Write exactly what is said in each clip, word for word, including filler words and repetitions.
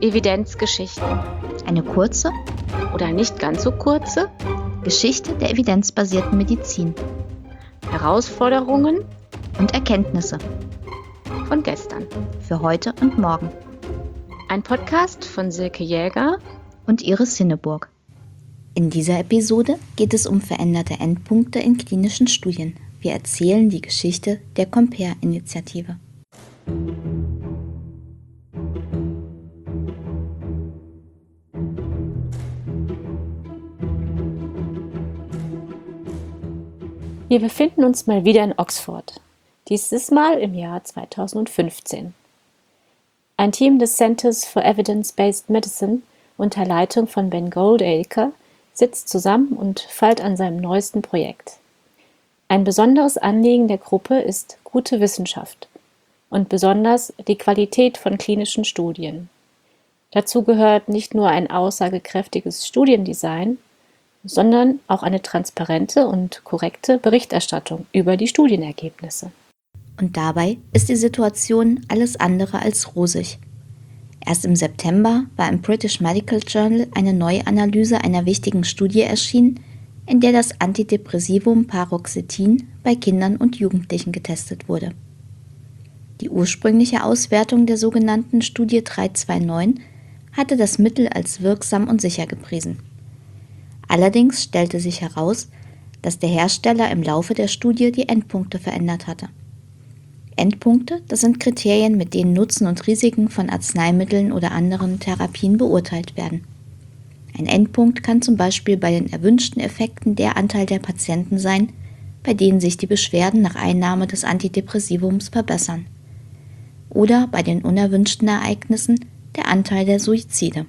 Evidenzgeschichten. Eine kurze Oder nicht ganz so kurze Geschichte der evidenzbasierten Medizin Herausforderungen und Erkenntnisse von gestern. für heute und morgen Ein Podcast von Silke Jäger. und Iris Hinneburg. In dieser Episode geht es um veränderte Endpunkte in klinischen Studien. Wir erzählen die Geschichte der Compare-Initiative. Wir befinden uns mal wieder in Oxford. Dieses Mal im Jahr zweitausendfünfzehn. Ein Team des Centers for Evidence-Based Medicine unter Leitung von Ben Goldacre sitzt zusammen und feilt an seinem neuesten Projekt. Ein besonderes Anliegen der Gruppe ist gute Wissenschaft und besonders die Qualität von klinischen Studien. Dazu gehört nicht nur ein aussagekräftiges Studiendesign, sondern auch eine transparente und korrekte Berichterstattung über die Studienergebnisse. Und dabei ist die Situation alles andere als rosig. Erst im September war im British Medical Journal eine Neuanalyse einer wichtigen Studie erschienen, in der das Antidepressivum Paroxetin bei Kindern und Jugendlichen getestet wurde. Die ursprüngliche Auswertung der sogenannten Studie drei zwei neun hatte das Mittel als wirksam und sicher gepriesen. Allerdings stellte sich heraus, dass der Hersteller im Laufe der Studie die Endpunkte verändert hatte. Endpunkte, das sind Kriterien, mit denen Nutzen und Risiken von Arzneimitteln oder anderen Therapien beurteilt werden. Ein Endpunkt kann zum Beispiel bei den erwünschten Effekten der Anteil der Patienten sein, bei denen sich die Beschwerden nach Einnahme des Antidepressivums verbessern. Oder bei den unerwünschten Ereignissen der Anteil der Suizide.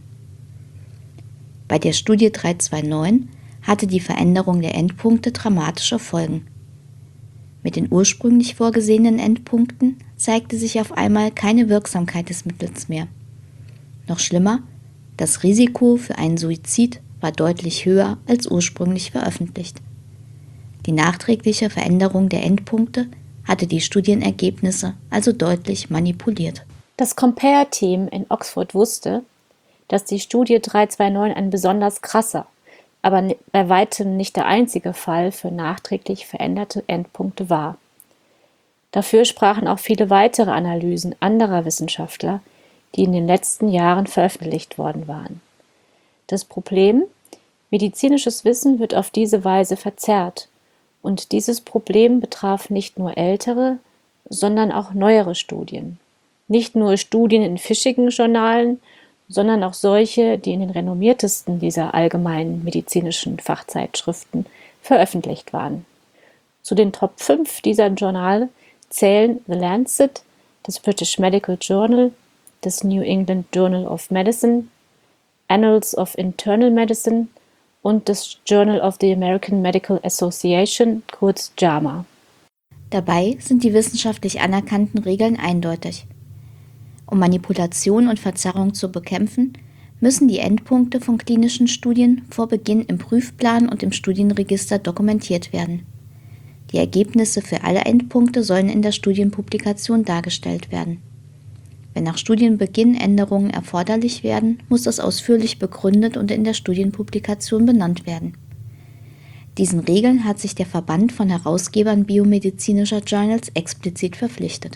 Bei der Studie drei zwei neun hatte die Veränderung der Endpunkte dramatische Folgen. Mit den ursprünglich vorgesehenen Endpunkten zeigte sich auf einmal keine Wirksamkeit des Mittels mehr. Noch schlimmer, das Risiko für einen Suizid war deutlich höher als ursprünglich veröffentlicht. Die nachträgliche Veränderung der Endpunkte hatte die Studienergebnisse also deutlich manipuliert. Das Compare-Team in Oxford wusste, dass die Studie drei zwei neun ein besonders krasser, aber bei weitem nicht der einzige Fall für nachträglich veränderte Endpunkte war. Dafür sprachen auch viele weitere Analysen anderer Wissenschaftler, die in den letzten Jahren veröffentlicht worden waren. Das Problem: medizinisches Wissen wird auf diese Weise verzerrt, und dieses Problem betraf nicht nur ältere, sondern auch neuere Studien. Nicht nur Studien in fischigen Journalen, sondern auch solche, die in den renommiertesten dieser allgemeinen medizinischen Fachzeitschriften veröffentlicht waren. Zu den Top fünf dieser Journale zählen The Lancet, das British Medical Journal, das New England Journal of Medicine, Annals of Internal Medicine und das Journal of the American Medical Association, kurz JAMA. Dabei sind die wissenschaftlich anerkannten Regeln eindeutig. Um Manipulation und Verzerrung zu bekämpfen, müssen die Endpunkte von klinischen Studien vor Beginn im Prüfplan und im Studienregister dokumentiert werden. Die Ergebnisse für alle Endpunkte sollen in der Studienpublikation dargestellt werden. Wenn nach Studienbeginn Änderungen erforderlich werden, muss das ausführlich begründet und in der Studienpublikation benannt werden. Diesen Regeln hat sich der Verband von Herausgebern biomedizinischer Journals explizit verpflichtet.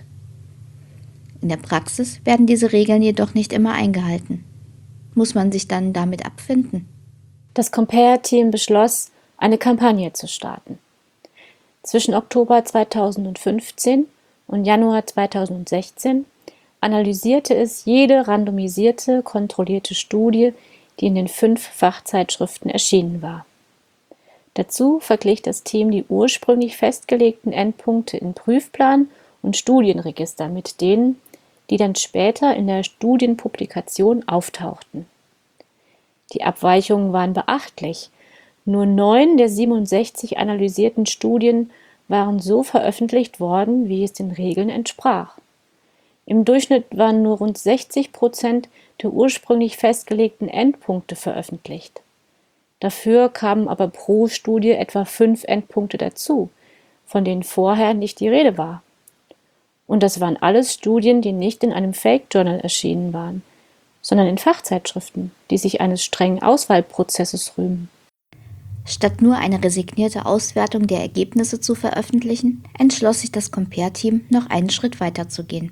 In der Praxis werden diese Regeln jedoch nicht immer eingehalten. Muss man sich dann damit abfinden? Das Compare-Team beschloss, eine Kampagne zu starten. Zwischen Oktober zweitausendfünfzehn und Januar zweitausendsechzehn analysierte es jede randomisierte, kontrollierte Studie, die in den fünf Fachzeitschriften erschienen war. Dazu verglich das Team die ursprünglich festgelegten Endpunkte in Prüfplan und Studienregister mit denen, die dann später in der Studienpublikation auftauchten. Die Abweichungen waren beachtlich. Nur neun der siebenundsechzig analysierten Studien waren so veröffentlicht worden, wie es den Regeln entsprach. Im Durchschnitt waren nur rund sechzig Prozent der ursprünglich festgelegten Endpunkte veröffentlicht. Dafür kamen aber pro Studie etwa fünf Endpunkte dazu, von denen vorher nicht die Rede war. Und das waren alles Studien, die nicht in einem Fake-Journal erschienen waren, sondern in Fachzeitschriften, die sich eines strengen Auswahlprozesses rühmen. Statt nur eine resignierte Auswertung der Ergebnisse zu veröffentlichen, entschloss sich das Compare-Team, noch einen Schritt weiter zu gehen.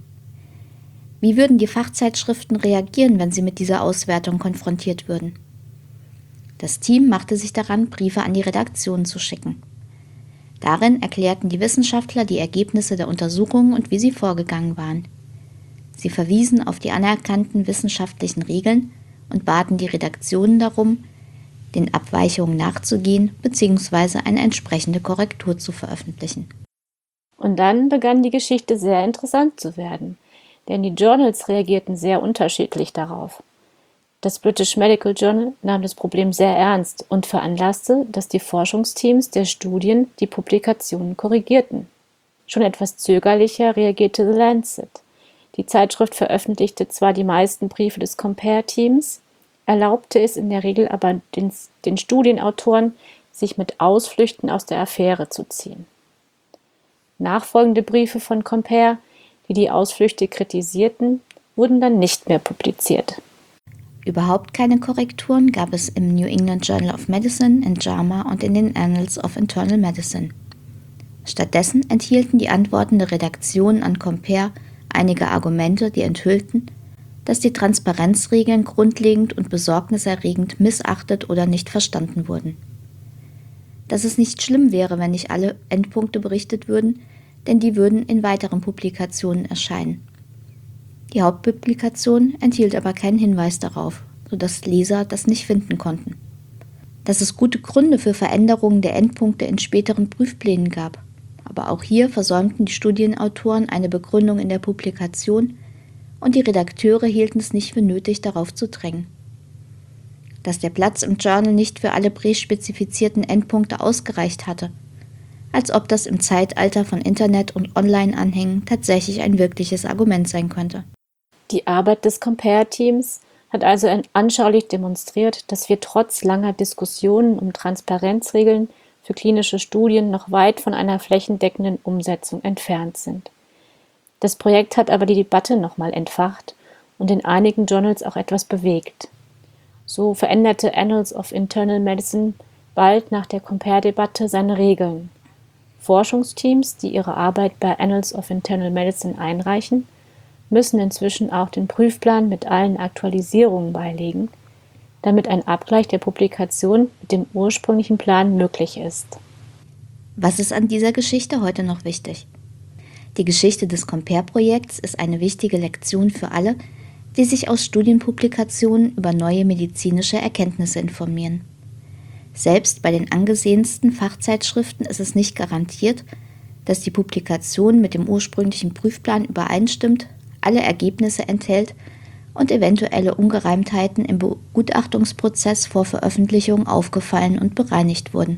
Wie würden die Fachzeitschriften reagieren, wenn sie mit dieser Auswertung konfrontiert würden? Das Team machte sich daran, Briefe an die Redaktion zu schicken. Darin erklärten die Wissenschaftler die Ergebnisse der Untersuchungen und wie sie vorgegangen waren. Sie verwiesen auf die anerkannten wissenschaftlichen Regeln und baten die Redaktionen darum, den Abweichungen nachzugehen bzw. eine entsprechende Korrektur zu veröffentlichen. Und dann begann die Geschichte sehr interessant zu werden, denn die Journals reagierten sehr unterschiedlich darauf. Das British Medical Journal nahm das Problem sehr ernst und veranlasste, dass die Forschungsteams der Studien die Publikationen korrigierten. Schon etwas zögerlicher reagierte The Lancet. Die Zeitschrift veröffentlichte zwar die meisten Briefe des Compare-Teams, erlaubte es in der Regel aber den, den Studienautoren, sich mit Ausflüchten aus der Affäre zu ziehen. Nachfolgende Briefe von Compare, die die Ausflüchte kritisierten, wurden dann nicht mehr publiziert. Überhaupt keine Korrekturen gab es im New England Journal of Medicine, in JAMA und in den Annals of Internal Medicine. Stattdessen enthielten die Antworten der Redaktion an Compare einige Argumente, die enthüllten, dass die Transparenzregeln grundlegend und besorgniserregend missachtet oder nicht verstanden wurden. Dass es nicht schlimm wäre, wenn nicht alle Endpunkte berichtet würden, denn die würden in weiteren Publikationen erscheinen. Die Hauptpublikation enthielt aber keinen Hinweis darauf, sodass Leser das nicht finden konnten. Dass es gute Gründe für Veränderungen der Endpunkte in späteren Prüfplänen gab, aber auch hier versäumten die Studienautoren eine Begründung in der Publikation und die Redakteure hielten es nicht für nötig, darauf zu drängen. Dass der Platz im Journal nicht für alle präspezifizierten Endpunkte ausgereicht hatte, als ob das im Zeitalter von Internet und Online-Anhängen tatsächlich ein wirkliches Argument sein könnte. Die Arbeit des Compare-Teams hat also anschaulich demonstriert, dass wir trotz langer Diskussionen um Transparenzregeln für klinische Studien noch weit von einer flächendeckenden Umsetzung entfernt sind. Das Projekt hat aber die Debatte nochmal entfacht und in einigen Journals auch etwas bewegt. So veränderte Annals of Internal Medicine bald nach der Compare-Debatte seine Regeln. Forschungsteams, die ihre Arbeit bei Annals of Internal Medicine einreichen, müssen inzwischen auch den Prüfplan mit allen Aktualisierungen beilegen, damit ein Abgleich der Publikation mit dem ursprünglichen Plan möglich ist. Was ist an dieser Geschichte heute noch wichtig? Die Geschichte des Compare-Projekts ist eine wichtige Lektion für alle, die sich aus Studienpublikationen über neue medizinische Erkenntnisse informieren. Selbst bei den angesehensten Fachzeitschriften ist es nicht garantiert, dass die Publikation mit dem ursprünglichen Prüfplan übereinstimmt, alle Ergebnisse enthält und eventuelle Ungereimtheiten im Begutachtungsprozess vor Veröffentlichung aufgefallen und bereinigt wurden.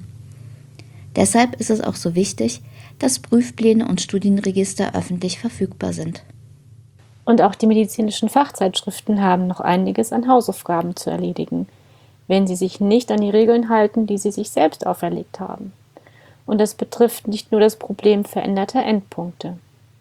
Deshalb ist es auch so wichtig, dass Prüfpläne und Studienregister öffentlich verfügbar sind. Und auch die medizinischen Fachzeitschriften haben noch einiges an Hausaufgaben zu erledigen, wenn sie sich nicht an die Regeln halten, die sie sich selbst auferlegt haben. Und das betrifft nicht nur das Problem veränderter Endpunkte.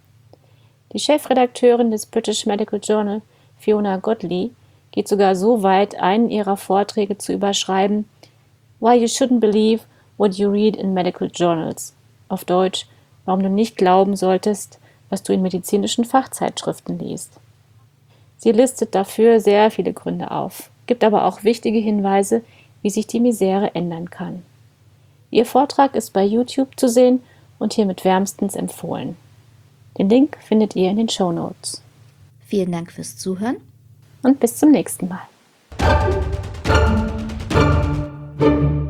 Die Chefredakteurin des British Medical Journal, Fiona Godley, geht sogar so weit, einen ihrer Vorträge zu überschreiben: Why you shouldn't believe what you read in medical journals. Auf Deutsch, warum du nicht glauben solltest, was du in medizinischen Fachzeitschriften liest. Sie listet dafür sehr viele Gründe auf, gibt aber auch wichtige Hinweise, wie sich die Misere ändern kann. Ihr Vortrag ist bei YouTube zu sehen und hiermit wärmstens empfohlen. Den Link findet ihr in den Shownotes. Vielen Dank fürs Zuhören und bis zum nächsten Mal.